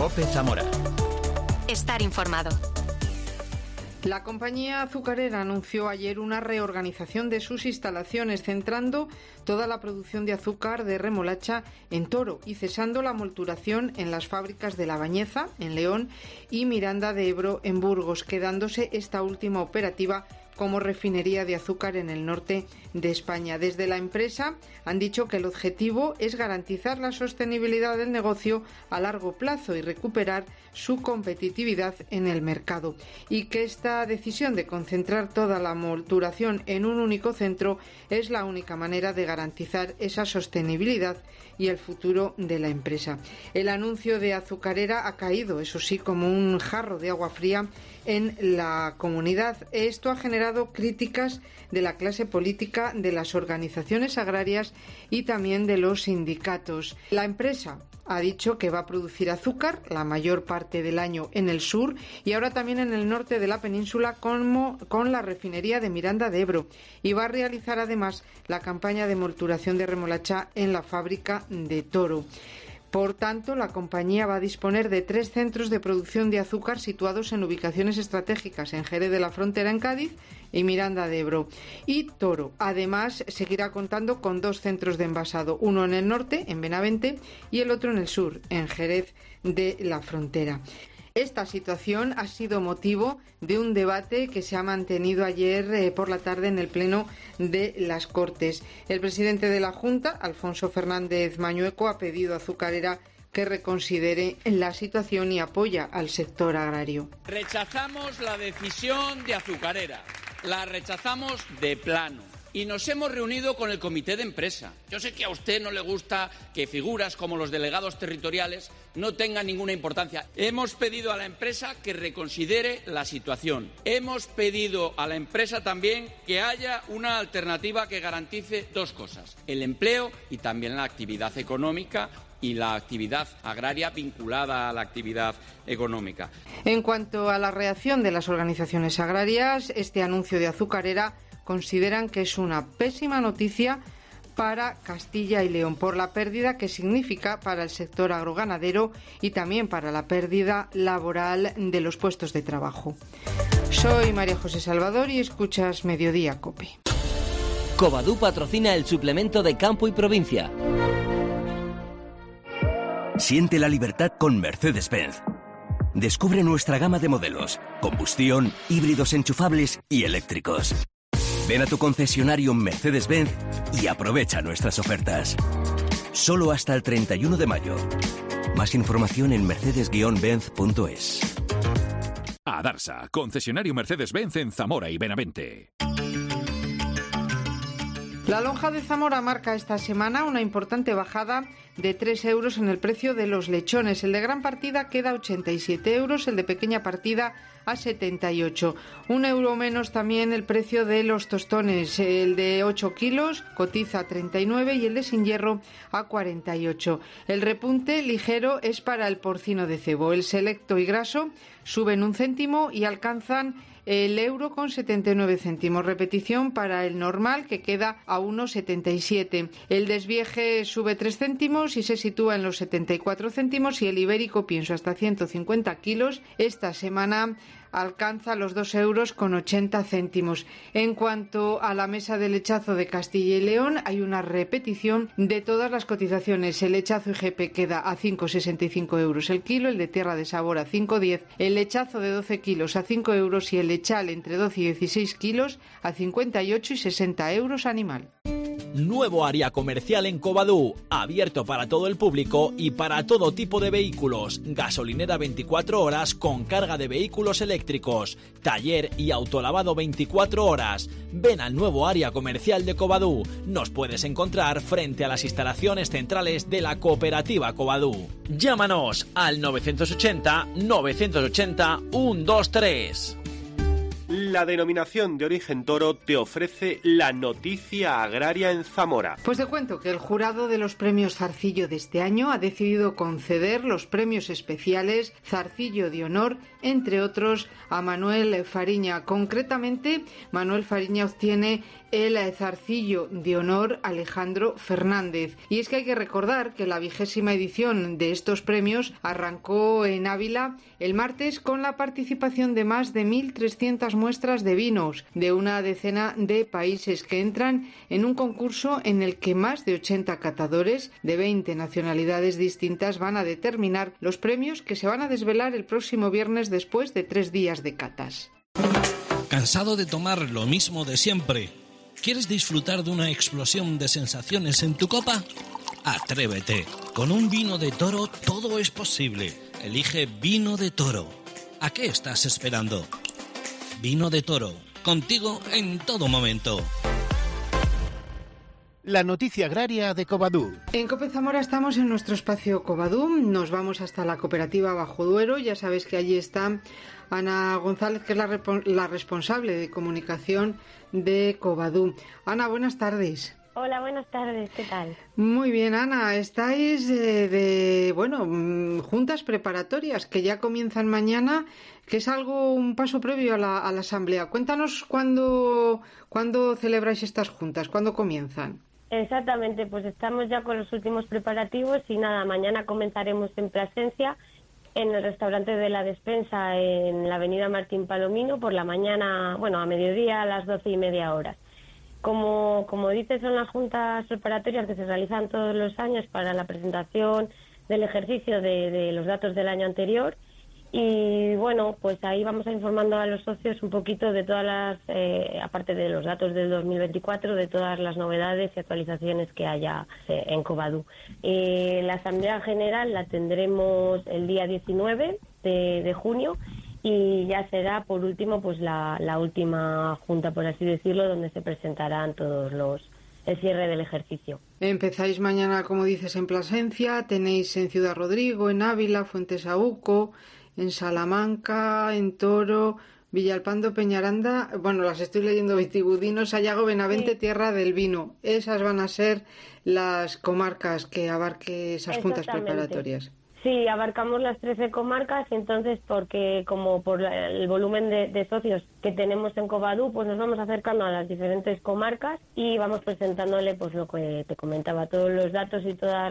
COPE Zamora. Estar informado. La compañía azucarera anunció ayer una reorganización de sus instalaciones, centrando toda la producción de azúcar de remolacha en Toro y cesando la molturación en las fábricas de La Bañeza, en León, y Miranda de Ebro, en Burgos, quedándose esta última operativa como refinería de azúcar en el norte de España. Desde la empresa han dicho que el objetivo es garantizar la sostenibilidad del negocio a largo plazo y recuperar su competitividad en el mercado, y que esta decisión de concentrar toda la molturación en un único centro es la única manera de garantizar esa sostenibilidad y el futuro de la empresa. El anuncio de Azucarera ha caído, eso sí, como un jarro de agua fría en la comunidad. Esto ha generado críticas de la clase política, de las organizaciones agrarias y también de los sindicatos. La empresa ha dicho que va a producir azúcar la mayor parte del año en el sur y ahora también en el norte de la península con la refinería de Miranda de Ebro, y va a realizar además la campaña de molturación de remolacha en la fábrica de Toro. Por tanto, la compañía va a disponer de 3 centros de producción de azúcar situados en ubicaciones estratégicas en Jerez de la Frontera, en Cádiz, y Miranda de Ebro y Toro. Además, seguirá contando con 2 centros de envasado, uno en el norte, en Benavente, y el otro en el sur, en Jerez de la Frontera. Esta situación ha sido motivo de un debate que se ha mantenido ayer por la tarde en el Pleno de las Cortes. El presidente de la Junta, Alfonso Fernández Mañueco, ha pedido a Azucarera que reconsidere la situación y apoya al sector agrario. Rechazamos la decisión de Azucarera, la rechazamos de plano. Y nos hemos reunido con el comité de empresa. Yo sé que a usted no le gusta que figuras como los delegados territoriales no tengan ninguna importancia. Hemos pedido a la empresa que reconsidere la situación. Hemos pedido a la empresa también que haya una alternativa que garantice 2 cosas: el empleo y también la actividad económica y la actividad agraria vinculada a la actividad económica. En cuanto a la reacción de las organizaciones agrarias, este anuncio de Azucarera consideran que es una pésima noticia para Castilla y León por la pérdida que significa para el sector agroganadero y también para la pérdida laboral de los puestos de trabajo. Soy María José Salvador y escuchas Mediodía COPE. Covadú patrocina el suplemento de Campo y Provincia. Siente la libertad con Mercedes-Benz. Descubre nuestra gama de modelos: combustión, híbridos enchufables y eléctricos. Ven a tu concesionario Mercedes-Benz y aprovecha nuestras ofertas. Solo hasta el 31 de mayo. Más información en mercedes-benz.es. Adarsa, concesionario Mercedes-Benz en Zamora y Benavente. La lonja de Zamora marca esta semana una importante bajada de 3 euros en el precio de los lechones. El de gran partida queda a 87 euros, el de pequeña partida a 78. 1 euro menos también el precio de los tostones. El de 8 kilos cotiza a 39 y el de sin hierro a 48. El repunte ligero es para el porcino de cebo. El selecto y graso suben 1 céntimo y alcanzan el euro con 79 céntimos. Repetición para el normal, que queda a 1,77. El desvieje sube 3 céntimos y se sitúa en los 74 céntimos. Y el ibérico, pienso hasta 150 kilos, esta semana alcanza los 2 euros con 80 céntimos. En cuanto a la mesa de lechazo de Castilla y León, hay una repetición de todas las cotizaciones. El lechazo IGP queda a 5,65 euros el kilo, el de tierra de sabor a 5,10, el lechazo de 12 kilos a 5 euros y el lechal entre 12 y 16 kilos a 58 y 60 euros animal. Nuevo área comercial en Covadú, abierto para todo el público y para todo tipo de vehículos. Gasolinera 24 horas con carga de vehículos eléctricos. Taller y autolavado 24 horas. Ven al nuevo área comercial de Covadú. Nos puedes encontrar frente a las instalaciones centrales de la cooperativa Covadú. Llámanos al 980 980 123. la denominación de origen toro te ofrece la noticia agraria en Zamora. Pues te cuento que el jurado de los premios Zarcillo de este año ha decidido conceder los premios especiales Zarcillo de Honor, entre otros, a Manuel Fariña. Concretamente, Manuel Fariña obtiene el Zarcillo de Honor Alejandro Fernández. Y es que hay que recordar que la 20ª edición de estos premios arrancó en Ávila el martes con la participación de más de 1.300 muestras de vinos de una decena de países que entran en un concurso en el que más de 80 catadores de 20 nacionalidades distintas van a determinar los premios que se van a desvelar el próximo viernes después de 3 días de catas. ¿Cansado de tomar lo mismo de siempre? ¿Quieres disfrutar de una explosión de sensaciones en tu copa? Atrévete. Con un vino de toro todo es posible. Elige Vino de Toro. ¿A qué estás esperando? Vino de Toro. Contigo en todo momento. La noticia agraria de Covadú. En COPE Zamora estamos en nuestro espacio Covadú. Nos vamos hasta la cooperativa Bajo Duero. Ya sabéis que allí está Ana González, que es la responsable de comunicación de Covadú. Ana, buenas tardes. Hola, buenas tardes, ¿qué tal? Muy bien, Ana, estáis juntas preparatorias que ya comienzan mañana, que es un paso previo a la asamblea. Cuéntanos cuándo celebráis estas juntas, cuándo comienzan. Exactamente, pues estamos ya con los últimos preparativos y nada, mañana comenzaremos en Plasencia, en el restaurante de la Despensa, en la avenida Martín Palomino, por la mañana, a mediodía a las 12:30 Como dices, son las juntas preparatorias que se realizan todos los años para la presentación del ejercicio de los datos del año anterior y pues ahí vamos a informando a los socios un poquito de todas las, aparte de los datos del 2024, de todas las novedades y actualizaciones que haya en Covadú. La Asamblea General la tendremos el día 19 de junio. Y ya será, por último, pues la última junta, por así decirlo, donde se presentarán el cierre del ejercicio. Empezáis mañana, como dices, en Plasencia, tenéis en Ciudad Rodrigo, en Ávila, Fuentesaúco, en Salamanca, en Toro, Villalpando, Peñaranda, las estoy leyendo, Vitigudino, Sayago, Benavente, sí. Tierra del Vino. Esas van a ser las comarcas que abarque esas juntas preparatorias. Sí, abarcamos las 13 comarcas, entonces porque como por el volumen de socios que tenemos en Covadú, pues nos vamos acercando a las diferentes comarcas y vamos presentándole pues lo que te comentaba, todos los datos y toda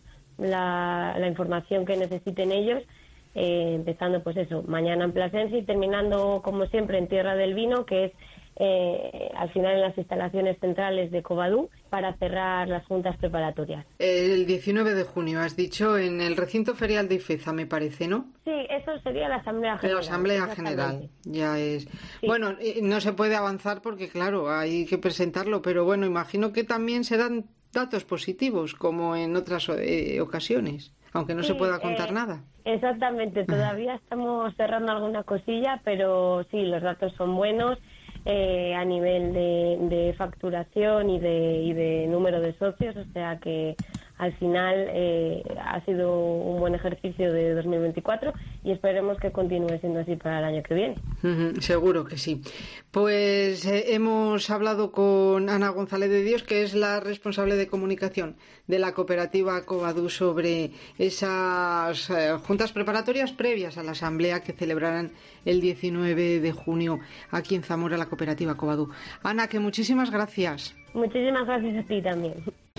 la información que necesiten ellos, empezando pues eso, mañana en Plasencia y terminando como siempre en Tierra del Vino, que es al final en las instalaciones centrales de Covadú, para cerrar las juntas preparatorias. El 19 de junio, has dicho, en el recinto ferial de Ifeza, me parece, ¿no? Sí, eso sería la Asamblea General. La Asamblea General, ya es. Sí. No se puede avanzar porque, claro, hay que presentarlo, pero imagino que también serán datos positivos, como en otras ocasiones, aunque no se pueda contar nada. Exactamente, todavía estamos cerrando alguna cosilla, pero sí, los datos son buenos. A nivel de facturación y de número de socios, o sea que al final ha sido un buen ejercicio de 2024 y esperemos que continúe siendo así para el año que viene. Seguro que sí. Pues hemos hablado con Ana González de Dios, que es la responsable de comunicación de la cooperativa Covadú, sobre esas juntas preparatorias previas a la asamblea que celebrarán el 19 de junio aquí en Zamora, la cooperativa Covadú. Ana, que muchísimas gracias. Muchísimas gracias a ti también.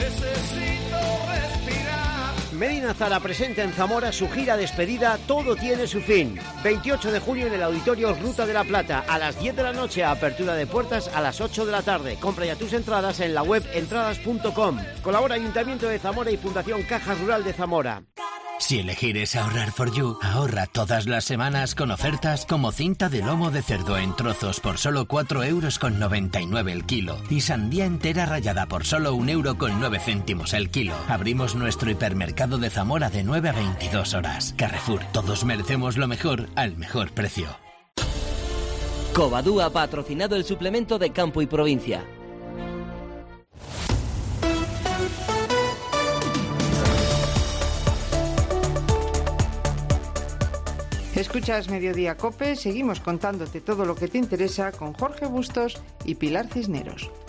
Medina Zara presenta en Zamora su gira despedida Todo tiene su fin. 28 de junio en el Auditorio Ruta de la Plata, a las 10 de la noche, apertura de puertas a las 8 de la tarde. Compra ya tus entradas en la web entradas.com. Colabora Ayuntamiento de Zamora y Fundación Caja Rural de Zamora. Si elegir es ahorrar for you, ahorra todas las semanas con ofertas como cinta de lomo de cerdo en trozos por solo 4,99 € el kilo y sandía entera rallada por solo 1,09 € el kilo. Abrimos nuestro hipermercado de Zamora de 9 a 22 horas. Carrefour, todos merecemos lo mejor al mejor precio. Covadú ha patrocinado el suplemento de Campo y Provincia. Escuchas Mediodía COPE, seguimos contándote todo lo que te interesa con Jorge Bustos y Pilar Cisneros.